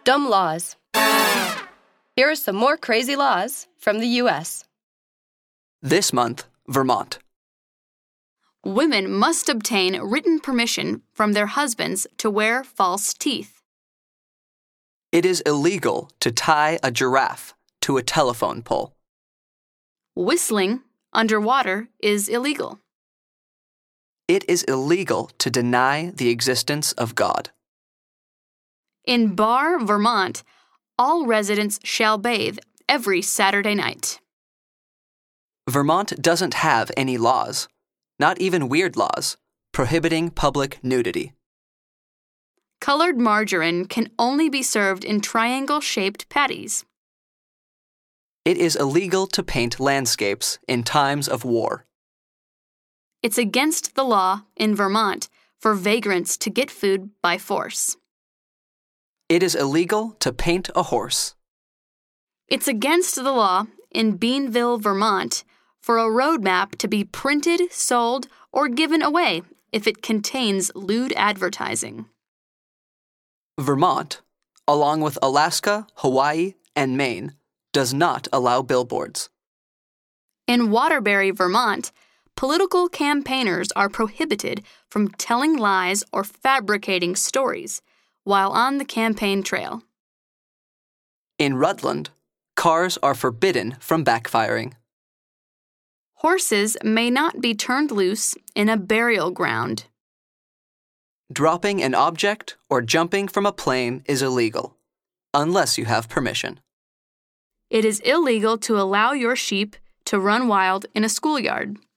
Dumb laws. Here are some more crazy laws from the U.S. This month, Vermont. Women must obtain written permission from their husbands to wear false teeth. It is illegal to tie a giraffe to a telephone pole. Whistling underwater is illegal. It is illegal to deny the existence of God. In Barr, Vermont, all residents shall bathe every Saturday night. Vermont doesn't have any laws, not even weird laws, prohibiting public nudity. Colored margarine can only be served in triangle-shaped patties. It is illegal to paint landscapes in times of war. It's against the law in Vermont for vagrants to get food by force. It is illegal to paint a horse. It's against the law in Beanville, Vermont, for a road map to be printed, sold, or given away if it contains lewd advertising. Vermont, along with Alaska, Hawaii, and Maine, does not allow billboards. In Waterbury, Vermont, political campaigners are prohibited from telling lies or fabricating stories while on the campaign trail. In Rutland, cars are forbidden from backfiring. Horses may not be turned loose in a burial ground. Dropping an object or jumping from a plane is illegal, unless you have permission. It is illegal to allow your sheep to run wild in a schoolyard.